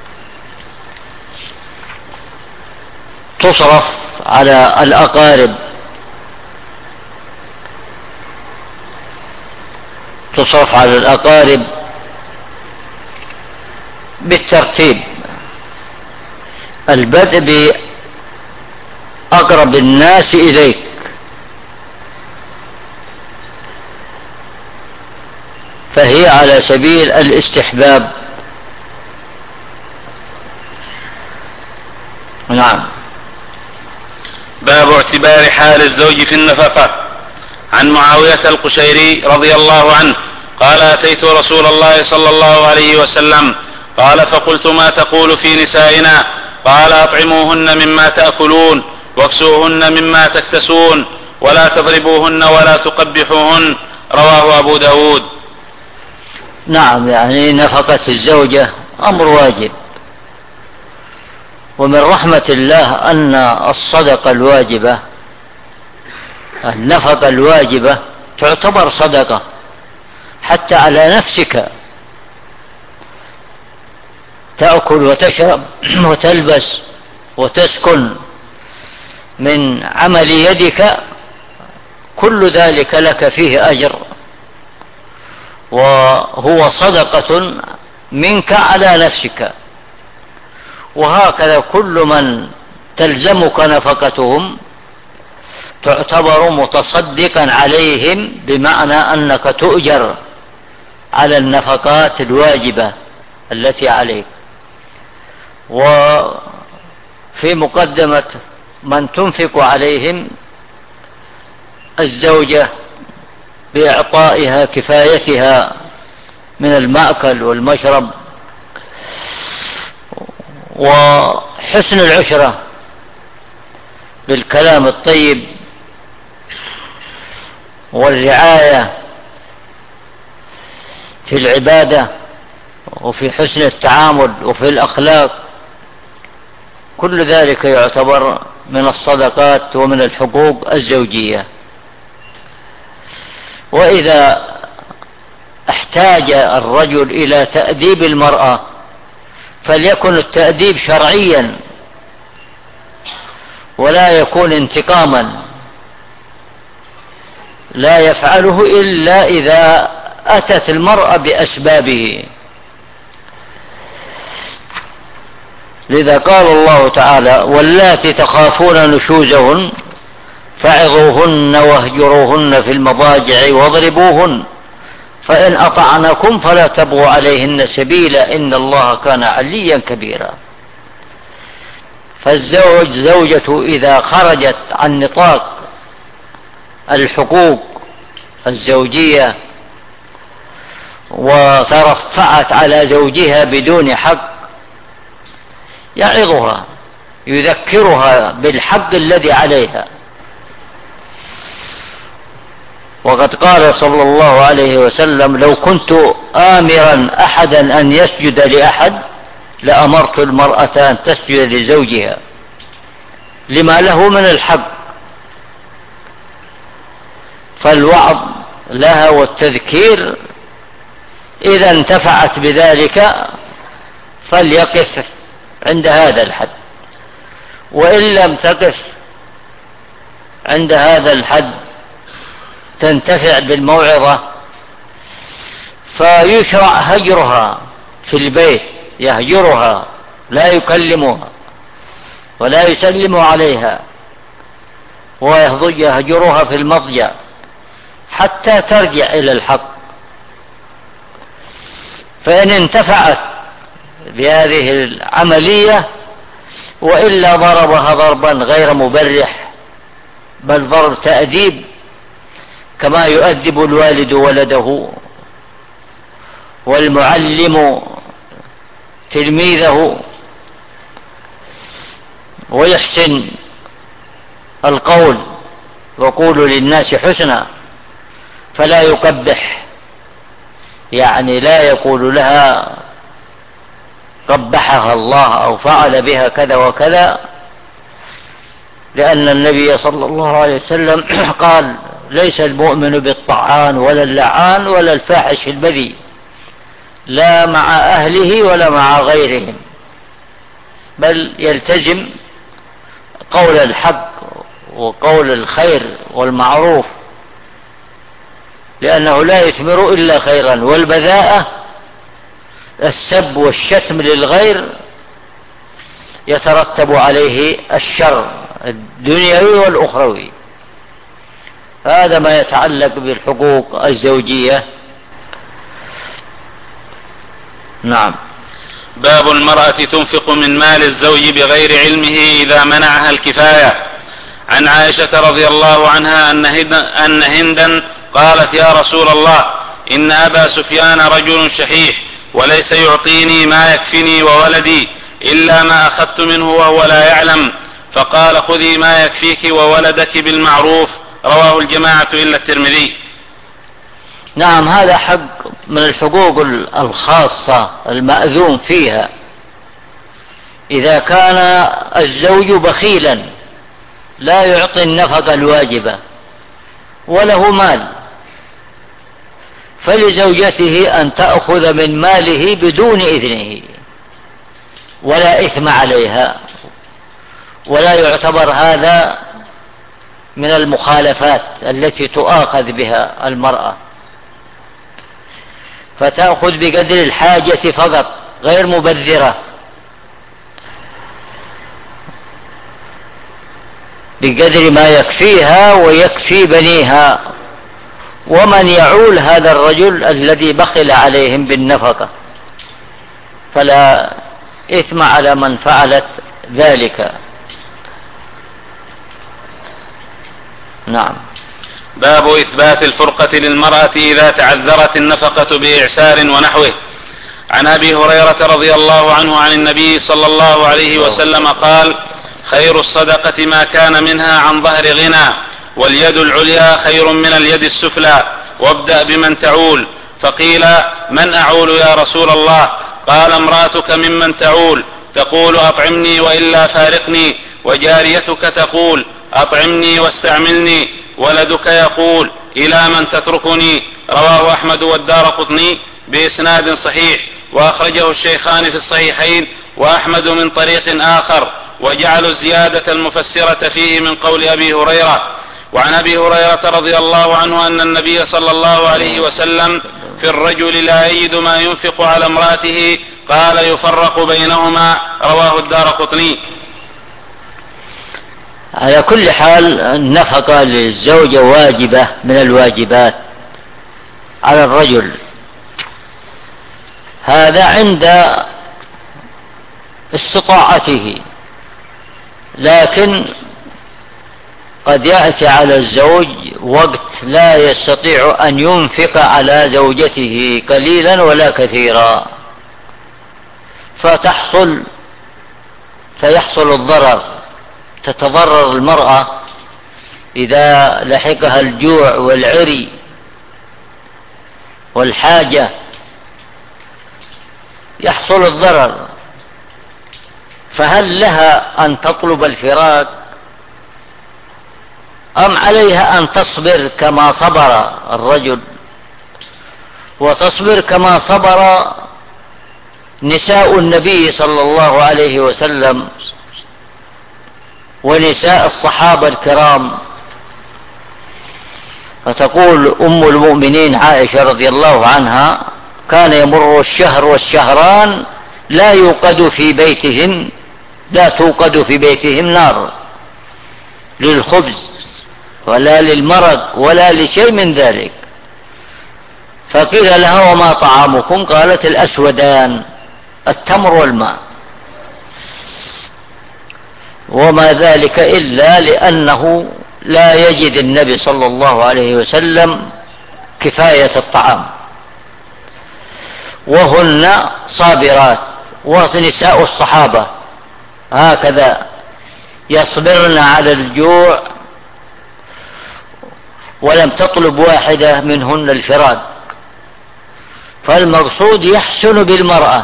تصرف على الأقارب، تصرف على الأقارب بالترتيب: البدء بأقرب الناس إليك، فهي على سبيل الاستحباب. نعم. باب اعتبار حال الزوج في النفقة. عن معاوية القشيري رضي الله عنه قال: أتيت رسول الله صلى الله عليه وسلم قال: فقلت: ما تقول في نسائنا؟ قال: أطعموهن مما تأكلون، واكسوهن مما تكتسون، ولا تضربوهن ولا تقبحوهن. رواه أبو داود. نعم، يعني نفقة الزوجة أمر واجب، ومن رحمة الله أن الصدقة الواجبة، النفقة الواجبة تعتبر صدقة حتى على نفسك، تأكل وتشرب وتلبس وتسكن من عمل يدك، كل ذلك لك فيه أجر، وهو صدقة منك على نفسك. وهكذا كل من تلزمك نفقتهم تعتبر متصدقا عليهم، بمعنى أنك تؤجر على النفقات الواجبة التي عليك. وفي مقدمة من تنفق عليهم الزوجة بإعطائها كفايتها من المأكل والمشرب، وحسن العشرة بالكلام الطيب والرعاية في العبادة وفي حسن التعامل وفي الأخلاق، كل ذلك يعتبر من الصدقات ومن الحقوق الزوجية. وإذا احتاج الرجل إلى تأديب المرأة فليكن التأديب شرعيا ولا يكون انتقاما، لا يفعله إلا إذا أتت المرأة بأسبابه. لذا قال الله تعالى: واللاتي تخافون نشوزهن فعظوهن واهجروهن في المضاجع واضربوهن فإن أطعنكم فلا تبغوا عليهن سبيلا إن الله كان عليا كبيرا. فالزوج زوجته إذا خرجت عن نطاق الحقوق الزوجية وترفعت على زوجها بدون حق يعظها، يذكرها بالحق الذي عليها. وقد قال صلى الله عليه وسلم: لو كنت آمرا أحدا أن يسجد لأحد لأمرت المرأة أن تسجد لزوجها لما له من الحق. فالوعظ لها والتذكير إذا انتفعت بذلك فليقف عند هذا الحد، وإن لم تقف عند هذا الحد تنتفع بالموعظة فيشرع هجرها في البيت، يهجرها لا يكلمها ولا يسلم عليها، ويهجرها في المضجع حتى ترجع إلى الحق. فإن انتفعت بهذه العملية وإلا ضربها ضربا غير مبرح، بل ضرب تأديب كما يؤدب الوالد ولده والمعلم تلميذه، ويحسن القول وقولوا للناس حسنا، فلا يقبح، يعني لا يقول لها قبحها الله أو فعل بها كذا وكذا، لأن النبي صلى الله عليه وسلم قال: ليس المؤمن بالطعان ولا اللعان ولا الفاحش البذيء، لا مع أهله ولا مع غيرهم، بل يلتزم قول الحق وقول الخير والمعروف، لأنه لا يثمر إلا خيرا. والبذاءة السب والشتم للغير يترتب عليه الشر الدنيوي والأخروي. هذا ما يتعلق بالحقوق الزوجية. نعم. باب المرأة تنفق من مال الزوج بغير علمه إذا منعها الكفاية. عن عائشة رضي الله عنها أن هندا قالت: يا رسول الله، إن أبا سفيان رجل شحيح وليس يعطيني ما يكفني وولدي إلا ما أخذت منه وهو لا يعلم، فقال: خذي ما يكفيك وولدك بالمعروف. رواه الجماعة إلا الترمذي. نعم، هذا حق من الحقوق الخاصة المأذون فيها. إذا كان الزوج بخيلا لا يعطي النفقة الواجبة وله مال، فلزوجته أن تأخذ من ماله بدون إذنه ولا إثم عليها، ولا يعتبر هذا من المخالفات التي تؤاخذ بها المرأة، فتأخذ بقدر الحاجة فقط غير مبذرة، بقدر ما يكفيها ويكفي بنيها ومن يعول هذا الرجل الذي بخل عليهم بالنفقة، فلا إثم على من فعلت ذلك. نعم. باب إثبات الفرقة للمرأة إذا تعذرت النفقة بإعسار ونحوه. عن أبي هريرة رضي الله عنه عن النبي صلى الله عليه وسلم قال: خير الصدقة ما كان منها عن ظهر غنى، واليد العليا خير من اليد السفلى، وابدأ بمن تعول. فقيل: من أعول يا رسول الله؟ قال: امرأتك ممن تعول، تقول: أطعمني وإلا فارقني، وجاريتك تقول: أطعمني واستعملني، ولدك يقول: إلى من تتركني. رواه أحمد والدارقطني بإسناد صحيح، وأخرجه الشيخان في الصحيحين وأحمد من طريق آخر، وجعلوا الزيادة المفسرة فيه من قول أبي هريرة. وعن أبي هريرة رضي الله عنه أن النبي صلى الله عليه وسلم: في الرجل لا يجد ما ينفق على امرأته، قال: يفرق بينهما. رواه الدارقطني. على كل حال النفقة للزوجة واجبة من الواجبات على الرجل، هذا عند استطاعته، لكن قد يأتي على الزوج وقت لا يستطيع أن ينفق على زوجته قليلا ولا كثيرا، فيحصل الضرر، تتضرر المرأة إذا لحقها الجوع والعري والحاجة، يحصل الضرر. فهل لها أن تطلب الفراق، أم عليها أن تصبر كما صبر الرجل، وتصبر كما صبر نساء النبي صلى الله عليه وسلم ونساء الصحابة الكرام؟ فتقول أم المؤمنين عائشة رضي الله عنها: كان يمر الشهر والشهران لا توقد في بيتهم نار للخبز ولا للمرق ولا لشيء من ذلك. فقيل لها: وما طعامكم؟ قالت: الأسودان، التمر والماء. وما ذلك إلا لأنه لا يجد النبي صلى الله عليه وسلم كفاية الطعام، وهن صابرات، ونساء الصحابة هكذا يصبرن على الجوع، ولم تطلب واحدة منهن الفراق. فالمقصود يحسن بالمرأة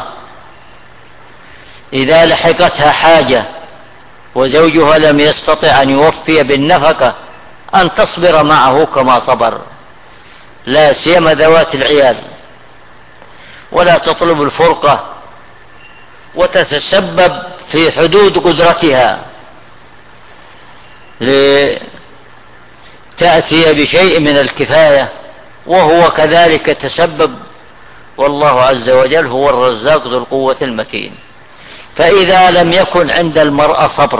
إذا لحقتها حاجة وزوجها لم يستطع أن يوفي بالنفقة أن تصبر معه كما صبر، لا سيما ذوات العيال، ولا تطلب الفرقة وتتسبب في حدود قدرتها لتأتي بشيء من الكفاية، وهو كذلك تسبب، والله عز وجل هو الرزاق ذو القوة المتين. فإذا لم يكن عند المرأة صبر،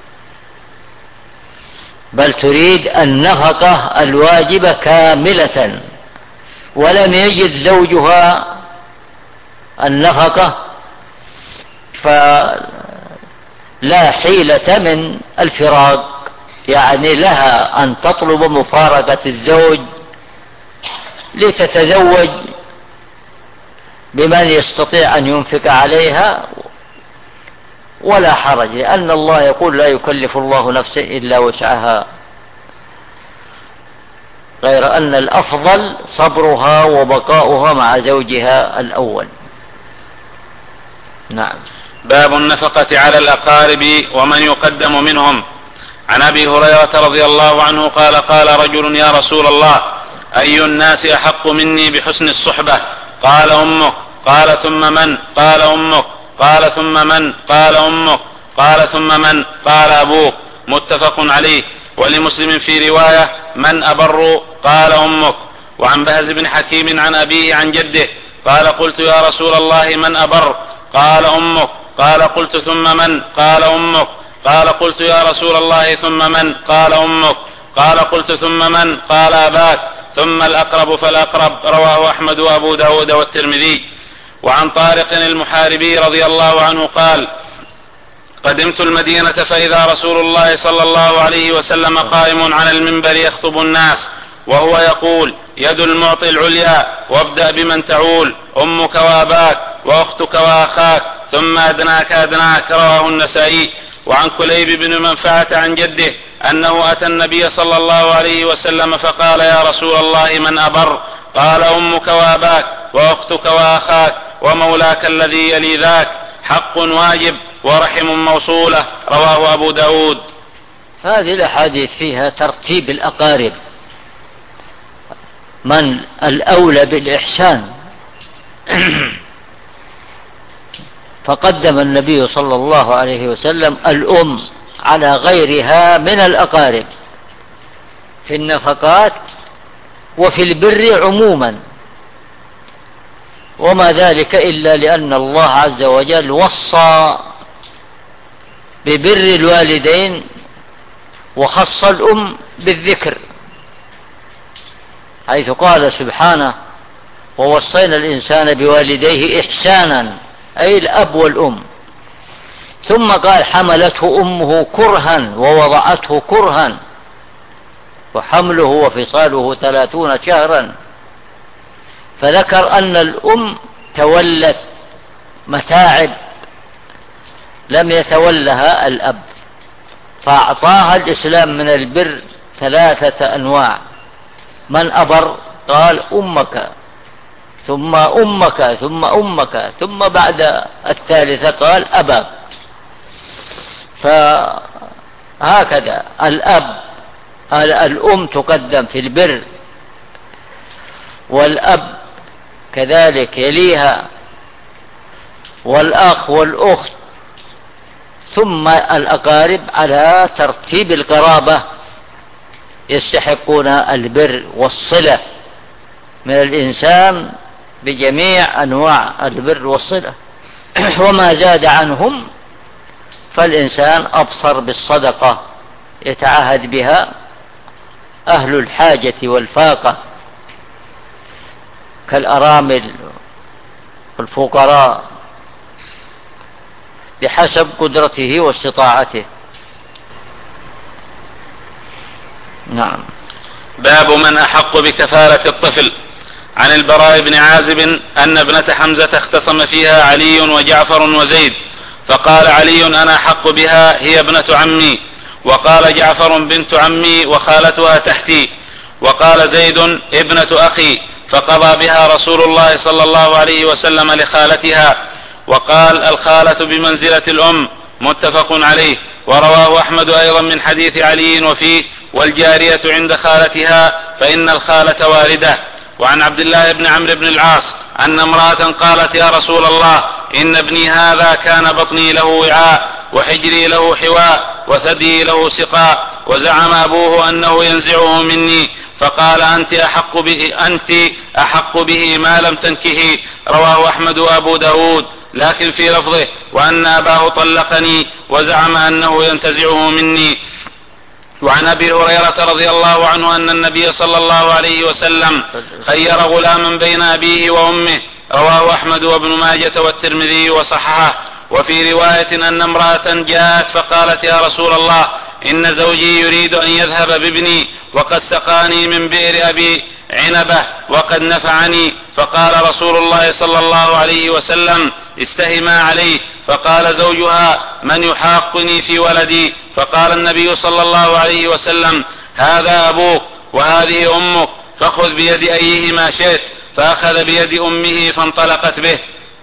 بل تريد النفقة الواجبة كاملة، ولم يجد زوجها النفقة، فلا حيلة من الفراق، يعني لها أن تطلب مفارقة الزوج لتتزوج بمن يستطيع أن ينفق عليها، ولا حرج، لأن الله يقول: لا يكلف الله نفسا إلا وسعها، غير أن الأفضل صبرها وبقاؤها مع زوجها الأول. نعم. باب النفقة على الأقارب ومن يقدم منهم. عن أبي هريرة رضي الله عنه قال: قال رجل: يا رسول الله، أي الناس أحق مني بحسن الصحبة؟ قال: أمك. قال: ثم من؟ قال: أمك. قال: ثم من؟ قال: أمك. قال: ثم من؟ قال: أبوك. متفق عليه. ولمسلم في رواية: من أبر؟ قال: أمك. وعن بهز بن حكيم عن أبيه عن جده قال: قلت: يا رسول الله، من أبر؟ قال: أمك. قال: قلت: ثم من؟ قال: أمك. قال: قلت: يا رسول الله، ثم من؟ قال: أمك. قال: قلت: ثم من؟ قال: أباك. ثم الأقرب فالأقرب. رواه أحمد وأبو داود والترمذي. وعن طارق المحاربي رضي الله عنه قال: قدمت المدينة فإذا رسول الله صلى الله عليه وسلم قائم على المنبر يخطب الناس وهو يقول: يد المعطي العليا، وابدأ بمن تعول، أمك وأباك وأختك وأخاك، ثم أدناك أدناك. رواه النسائي. وعن كليب بن منفعة عن جده أنه أتى النبي صلى الله عليه وسلم فقال: يا رسول الله من أبر؟ قال: أمك وأباك وأختك وأخاك ومولاك الذي يلي ذاك، حق واجب ورحم موصولة. رواه أبو داود. هذه الأحاديث فيها ترتيب الأقارب، من الأولى بالإحسان. فقدم النبي صلى الله عليه وسلم الأم على غيرها من الأقارب في النفقات وفي البر عموما، وما ذلك إلا لأن الله عز وجل وصى ببر الوالدين وخص الأم بالذكر، حيث قال سبحانه: ووصينا الإنسان بوالديه إحسانا، أي الأب والأم. ثم قال: حملته أمه كرها ووضعته كرها وحمله وفصاله 30 شهرا. فذكر أن الأم تولت متاعب لم يتولها الأب، فأعطاها الإسلام من البر 3 أنواع. من أبر؟ قال: أمك، ثم أمك، ثم أمك، ثم بعد الثالثة قال: أباك. فهكذا الأم تقدم في البر، والأب كذلك يليها، والأخ والأخت، ثم الأقارب على ترتيب القرابة يستحقون البر والصلة من الإنسان بجميع أنواع البر والصلة. وما زاد عنهم فالإنسان أبصر بالصدقة يتعهد بها أهل الحاجة والفاقة كالأرامل والفقراء بحسب قدرته واستطاعته. نعم. باب من أحق بكفالة الطفل. عن البراء بن عازب أن ابنة حمزة اختصم فيها علي وجعفر وزيد، فقال علي: أنا أحق بها، هي ابنة عمي. وقال جعفر: بنت عمي وخالتها تحتي. وقال زيد: ابنة أخي. فقضى بها رسول الله صلى الله عليه وسلم لخالتها. وقال: الخالة بمنزلة الأم. متفق عليه. ورواه أحمد أيضا من حديث علي وفيه: والجارية عند خالتها فإن الخالة والدة. وعن عبد الله بن عمرو بن العاص أن امرأة قالت: يا رسول الله، إن ابني هذا كان بطني له وعاء، وحجري له حواء، وثدي له سقاء، وزعم أبوه أنه ينزعه مني. فقال: أنت أحق به ما لم تنكه. رواه أحمد وأبو داود، لكن في لفظه: وأن أباه طلقني وزعم أنه ينتزعه مني. وعن أبي هريرة رضي الله عنه أن النبي صلى الله عليه وسلم خير غلاما بين أبيه وأمه. رواه أحمد وابن ماجة والترمذي وصححه. وفي رواية أن امرأة جاءت فقالت: يا رسول الله، إن زوجي يريد أن يذهب بابني، وقد سقاني من بئر أبي عنبة وقد نفعني. فقال رسول الله صلى الله عليه وسلم: استهما عليه. فقال زوجها: من يحاقني في ولدي؟ فقال النبي صلى الله عليه وسلم: هذا أبوك وهذه أمك، فخذ بيد أيهما شئت. فأخذ بيد أمه فانطلقت به.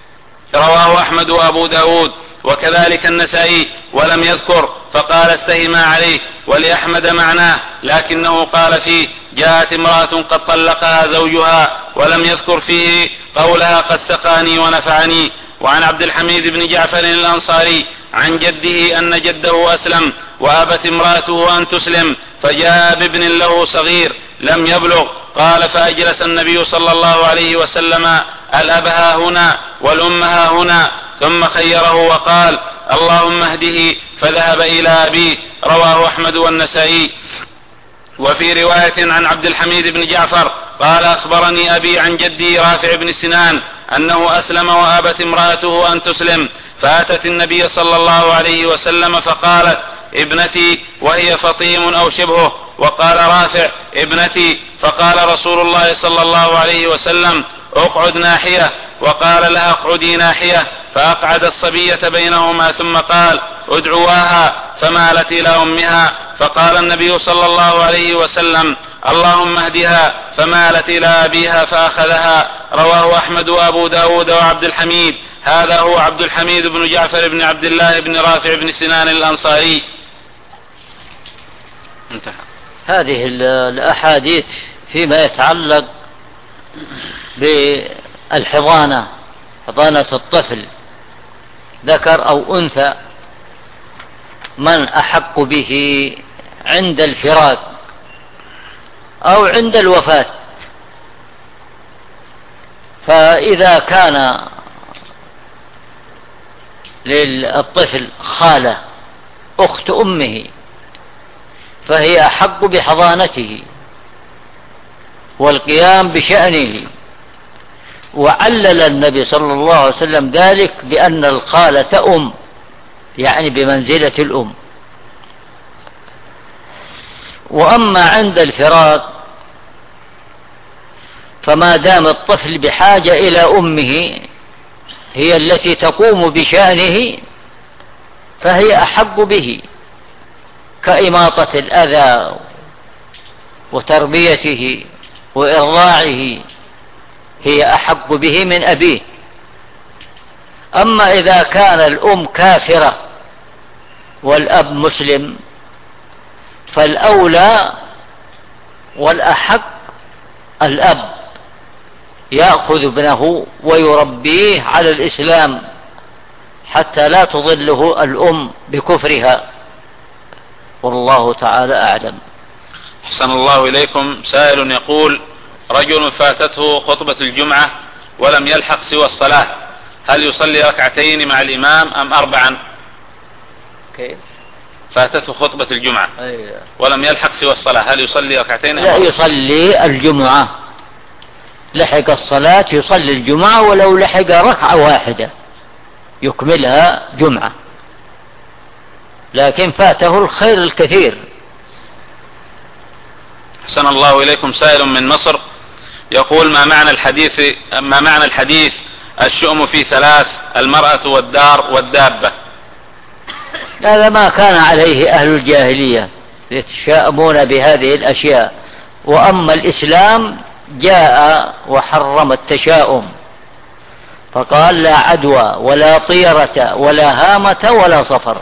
رواه أحمد وأبو داود وكذلك النسائي ولم يذكر، فقال: استهما عليه. ولأحمد معناه، لكنه قال فيه: جاءت امرأة قد طلقها زوجها، ولم يذكر فيه قولها: قد سقاني ونفعني. وعن عبد الحميد بن جعفر الأنصاري عن جده أن جده أسلم، وأبت امرأته أن تسلم، فجاء بابن له صغير لم يبلغ. قال: فأجلس النبي صلى الله عليه وسلم الأب ها هنا والأم ها هنا، ثم خيره وقال: اللهم اهده، فذهب إلى أبيه. رواه أحمد والنسائي. وفي رواية عن عبد الحميد بن جعفر قال أخبرني أبي عن جدي رافع بن سنان أنه أسلم وأبت امرأته أن تسلم، فأتت النبي صلى الله عليه وسلم فقالت ابنتي، وهي فطيم أو شبهه، وقال رافع ابنتي، فقال رسول الله صلى الله عليه وسلم اقعد ناحية، وقال لها اقعدي ناحية، فأقعد الصبية بينهما ثم قال ادعواها، فمالت إلى أمها، فقال النبي صلى الله عليه وسلم اللهم اهدها، فمالت إلى أبيها فأخذها. رواه أحمد وأبو داود وعبد الحميد. هذا هو عبد الحميد بن جعفر بن عبد الله بن رافع بن سنان الأنصاري. انتهى. هذه الأحاديث فيما يتعلق بالحضانة، حضانة الطفل ذكر أو أنثى، من أحق به عند الفراق أو عند الوفاة. فإذا كان للطفل خالة أخت أمه فهي أحق بحضانته والقيام بشأنه. وعلل النبي صلى الله عليه وسلم ذلك بأن الخالة أم، يعني بمنزلة الأم. وأما عند الفراق فما دام الطفل بحاجة إلى أمه هي التي تقوم بشأنه فهي أحق به، كإماطة الأذى وتربيته وإرضاعه، هي أحق به من أبيه. أما إذا كان الأم كافرة والأب مسلم فالأولى والأحق الأب يأخذ ابنه ويربيه على الإسلام حتى لا تضله الأم بكفرها، والله تعالى أعلم. أحسن الله إليكم. سائل يقول رجل فاتته خطبة الجمعة ولم يلحق سوى الصلاة، هل يصلي ركعتين مع الإمام أم أربعا؟ كيف؟ فاتته خطبة الجمعة ولم يلحق سوى الصلاة، هل يصلي ركعتين؟ لا، يصلي الجمعة، لحق الصلاة يصلي الجمعة ولو لحق ركعة واحدة يكملها جمعة، لكن فاته الخير الكثير. أحسن الله إليكم. سائل من مصر يقول ما معنى الحديث الشؤم في ثلاث: المرأة والدار والدابة؟ هذا ما كان عليه أهل الجاهلية يتشاءمون بهذه الأشياء، وأما الإسلام جاء وحرم التشاؤم، فقال لا عدوى ولا طيرة ولا هامة ولا صفر.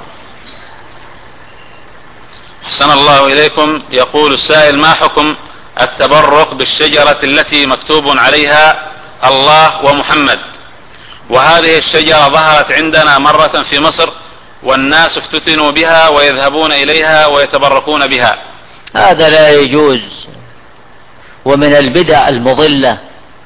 أحسن الله إليكم. يقول السائل ما حكم التبرك بالشجرة التي مكتوب عليها الله ومحمد؟ وهذه الشجرة ظهرت عندنا مرة في مصر والناس افتتنوا بها ويذهبون إليها ويتبركون بها. هذا لا يجوز، ومن البدع المضلة،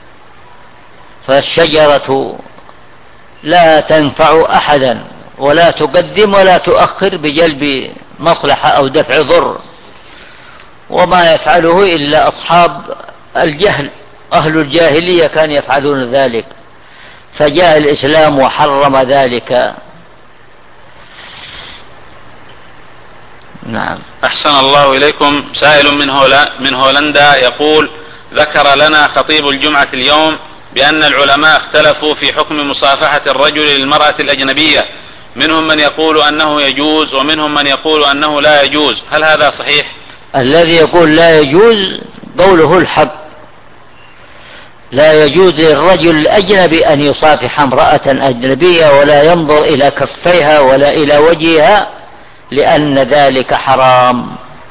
فالشجرة لا تنفع أحدا ولا تقدم ولا تؤخر بجلب مصلحة أو دفع ضر، وما يفعله إلا أصحاب الجهل، أهل الجاهلية كانوا يفعلون ذلك، فجاء الإسلام وحرم ذلك. نعم. أحسن الله إليكم. سائل من هولندا يقول ذكر لنا خطيب الجمعة اليوم بأن العلماء اختلفوا في حكم مصافحة الرجل للمرأة الأجنبية، منهم من يقول أنه يجوز ومنهم من يقول أنه لا يجوز، هل هذا صحيح؟ الذي يقول لا يجوز قوله الحق، لا يجوز للرجل الأجنبي أن يصافح امرأة أجنبية ولا ينظر إلى كفيها ولا إلى وجهها، لأن ذلك حرام.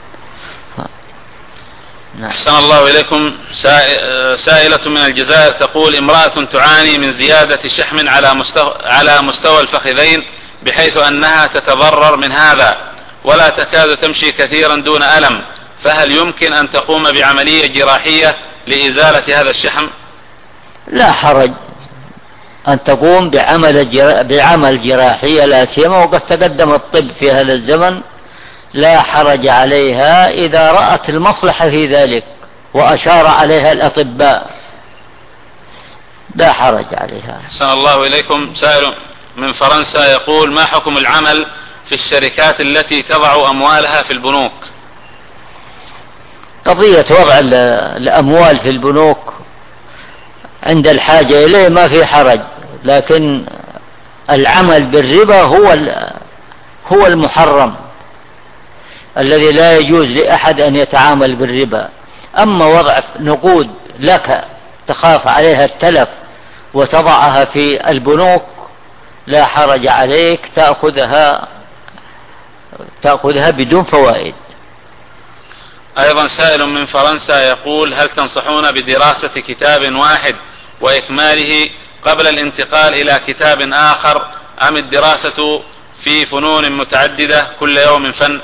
أحسن الله إليكم. سائلة من الجزائر تقول امرأة تعاني من زيادة شحم على مستوى الفخذين بحيث أنها تتضرر من هذا ولا تكاد تمشي كثيرا دون ألم، فهل يمكن أن تقوم بعملية جراحية لإزالة هذا الشحم؟ لا حرج أن تقوم بعمل جراحية، لا سيما وقد تقدم الطب في هذا الزمن، لا حرج عليها إذا رأت المصلحة في ذلك وأشار عليها الأطباء لا حرج عليها. أحسن الله إليكم. سائل من فرنسا يقول: ما حكم العمل في الشركات التي تضع أموالها في البنوك؟ قضية وضع الأموال في البنوك عند الحاجة إليه ما في حرج، لكن العمل بالربا هو المحرم الذي لا يجوز لأحد أن يتعامل بالربا. أما وضع نقود لك تخاف عليها التلف وتضعها في البنوك لا حرج عليك، تأخذها بدون فوائد. أيضا سائل من فرنسا يقول: هل تنصحون بدراسة كتاب واحد وإكماله قبل الانتقال إلى كتاب آخر، أم الدراسة في فنون متعددة كل يوم فن؟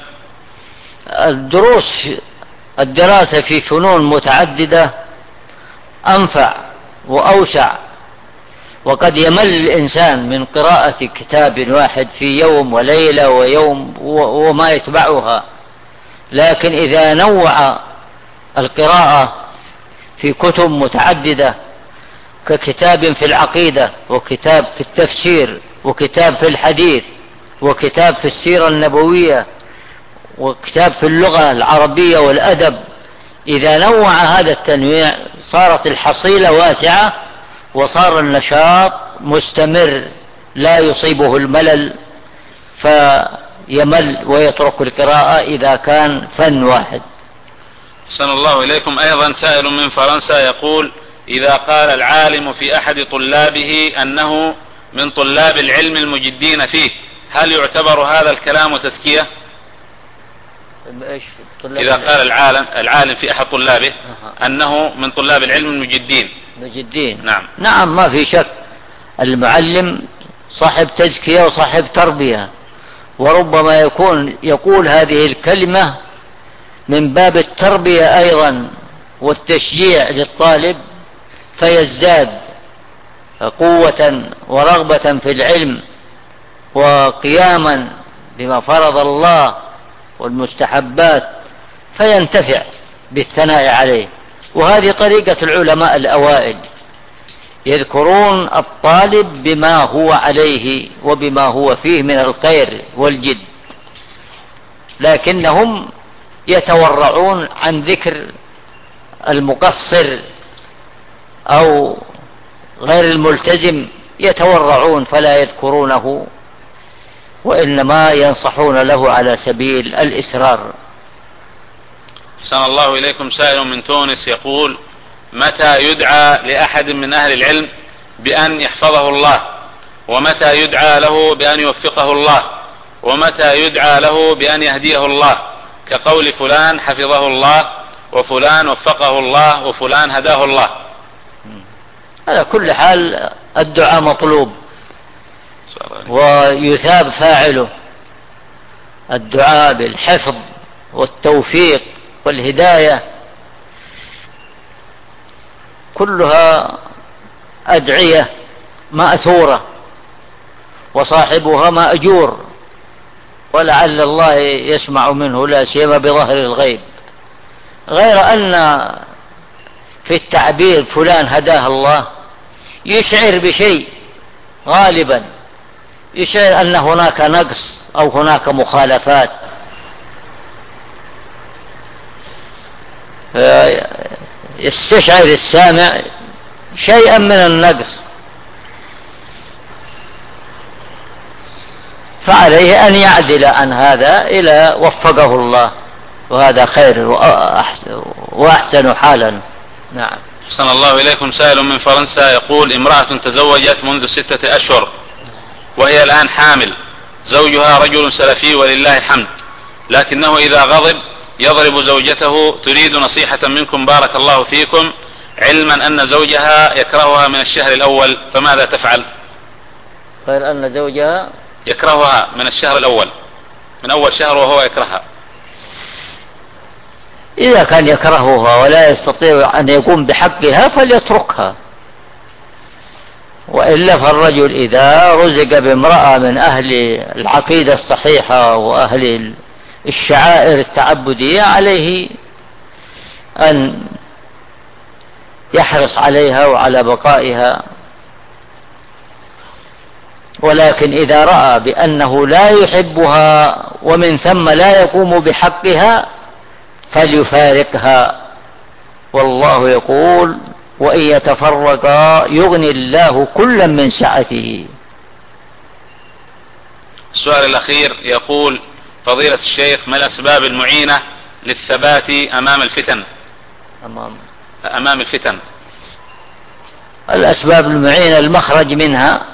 الدراسة في فنون متعددة أنفع وأوسع، وقد يمل الإنسان من قراءة كتاب واحد في يوم وليلة ويوم وما يتبعها، لكن إذا نوع القراءة في كتب متعددة ككتاب في العقيدة، وكتاب في التفسير، وكتاب في الحديث، وكتاب في السيرة النبوية، وكتاب في اللغة العربية والأدب، إذا نوع هذا التنويع صارت الحصيلة واسعة وصار النشاط مستمر لا يصيبه الملل فيمل ويترك القراءة إذا كان فن واحد. أحسن الله إليكم. أيضا سائل من فرنسا يقول: إذا قال العالم في أحد طلابه أنه من طلاب العلم المجدين فيه، هل يعتبر هذا الكلام تزكية؟ إذا قال العالم في أحد طلابه أنه من طلاب العلم المجدين. نعم ما في شك، المعلم صاحب تزكية وصاحب تربية، وربما يقول هذه الكلمة من باب التربية أيضا والتشجيع للطالب، فيزداد قوة ورغبة في العلم وقياما بما فرض الله والمستحبات، فينتفع بالثناء عليه. وهذه طريقة العلماء الأوائل، يذكرون الطالب بما هو عليه وبما هو فيه من الخير والجد، لكنهم يتورعون عن ذكر المقصر أو غير الملتزم، يتورعون فلا يذكرونه، وإنما ينصحون له على سبيل الإسرار. أحسن الله إليكم. سائل من تونس يقول: متى يدعى لأحد من أهل العلم بأن يحفظه الله، ومتى يدعى له بأن يوفقه الله، ومتى يدعى له بأن يهديه الله، كقول فلان حفظه الله، وفلان وفقه الله، وفلان هداه الله؟ على كل حال الدعاء مطلوب ويثاب فاعله. الدعاء بالحفظ والتوفيق والهداية كلها أدعية مأثورة وصاحبها مأجور، ولعل الله يسمع منه لا سيما بظهر الغيب. غير أن في التعبير فلان هداه الله يشعر بشيء، غالبا يشعر أن هناك نقص أو هناك مخالفات، يستشعر السامع شيئا من النقص، فعليه أن يعدل عن هذا إلى وفقه الله، وهذا خير وأحسن حالا. نعم. أحسن الله إليكم. سائل من فرنسا يقول: امرأة تزوجت منذ 6 أشهر وهي الآن حامل، زوجها رجل سلفي ولله الحمد، لكنه إذا غضب يضرب زوجته، تريد نصيحة منكم بارك الله فيكم، علما أن زوجها يكرهها من الشهر الأول، فماذا تفعل؟ غير أن زوجها يكرهها من الشهر الأول، من أول شهر وهو يكرهها. إذا كان يكرهها ولا يستطيع أن يقوم بحقها فليتركها، وإلا فالرجل إذا رزق بامرأة من أهل العقيدة الصحيحة وأهل الشعائر التعبدية عليه أن يحرص عليها وعلى بقائها. ولكن إذا رأى بأنه لا يحبها ومن ثم لا يقوم بحقها فليفارقها. والله يقول: وإن يتفرقا يغني الله كلا من سعته. السؤال الأخير يقول: فضيلة الشيخ، ما الأسباب المعينة للثبات أمام الفتن؟ أمام الفتن. الأسباب المعينة المخرج منها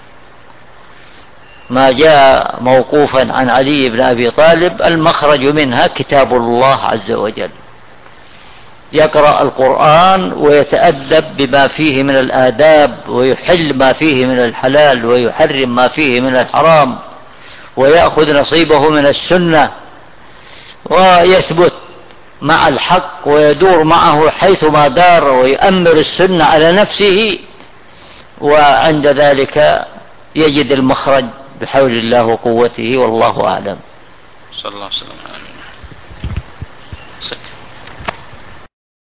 ما جاء موقوفا عن علي بن أبي طالب، المخرج منها كتاب الله عز وجل، يقرأ القرآن ويتأدب بما فيه من الآداب، ويحل ما فيه من الحلال ويحرم ما فيه من الحرام، ويأخذ نصيبه من السنة، ويثبت مع الحق ويدور معه حيثما دار، ويؤمر السنة على نفسه، وعند ذلك يجد المخرج بحول الله وقوته. والله أعلم. صلى الله عليه وسلم.